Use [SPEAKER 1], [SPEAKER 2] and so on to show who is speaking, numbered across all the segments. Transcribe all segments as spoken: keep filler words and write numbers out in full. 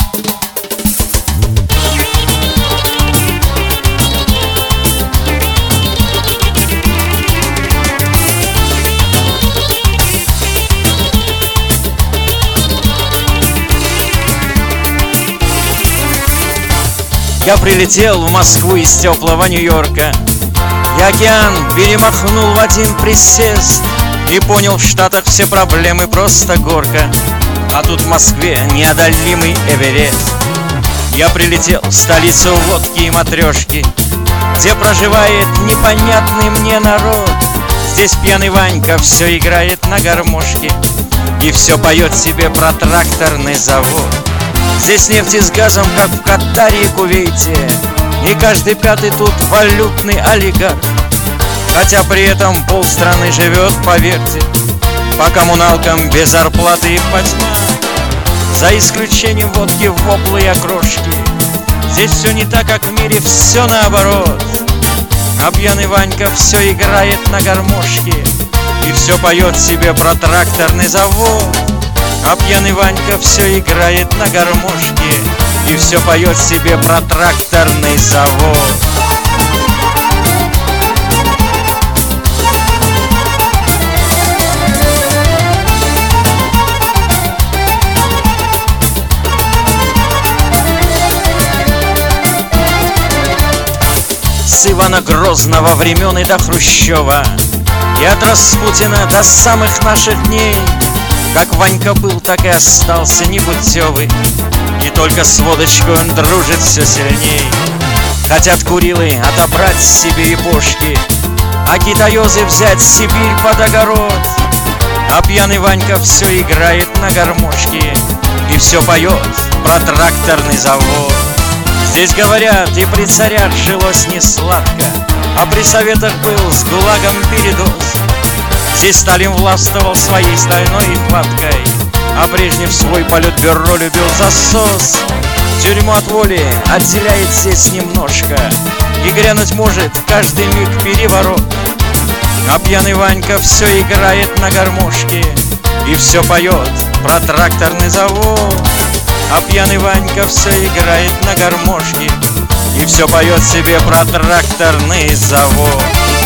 [SPEAKER 1] Я прилетел в Москву из теплого Нью-Йорка. Я океан перемахнул в один присест и понял, в Штатах все проблемы просто горка, а тут в Москве неодолимый Эверест. Я прилетел в столицу водки и матрешки, где проживает непонятный мне народ. Здесь пьяный Ванька все играет на гармошке и все поет себе про тракторный завод. Здесь нефти с газом, как в Катаре и Кувейте, и каждый пятый тут валютный олигарх. Хотя при этом полстраны живет, поверьте, по коммуналкам без зарплаты и потьма. За исключением водки, воплы и окрошки, здесь все не так, как в мире, все наоборот. А пьяный Ванька все играет на гармошке и все поет себе про тракторный завод. А пьяный Ванька все играет на гармошке и все поет себе про тракторный завод. С Ивана Грозного времен и до Хрущева, и от Распутина до самых наших дней, как Ванька был, так и остался непутевый, и только с водочкой он дружит все сильней. Хотят Курилы отобрать себе епошки, а китаёзы взять Сибирь под огород. А пьяный Ванька все играет на гармошке и все поет про тракторный завод. Здесь говорят, и при царях жилось не сладко, а при советах был с ГУЛАГом передоз. Здесь Сталин властвовал своей стальной хваткой, а Брежнев свой политбюро любил засос. Тюрьму от воли отделяет здесь немножко, и грянуть может в каждый миг переворот. А пьяный Ванька все играет на гармошке и все поет про тракторный завод. А пьяный Ванька все играет на гармошке и все поет себе про тракторный завод.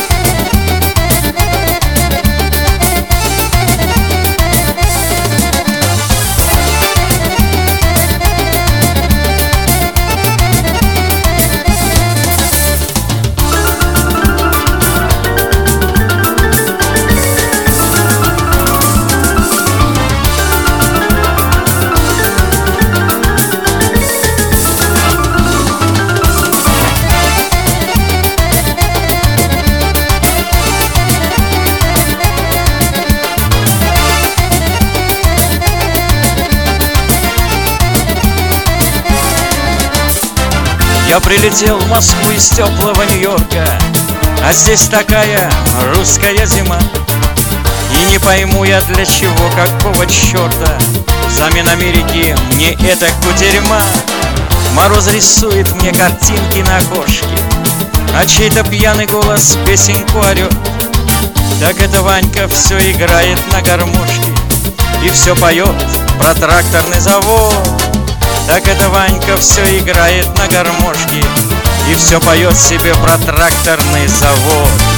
[SPEAKER 1] Я прилетел в Москву из теплого Нью-Йорка, а здесь такая русская зима. И не пойму я, для чего, какого черта взамен Америки мне эта кутерьма. Мороз рисует мне картинки на окошке, а чей-то пьяный голос песенку орет. Так это Ванька все играет на гармошке и все поет про тракторный завод. Так это Ванька все играет на гармошке и все поет себе про тракторный завод.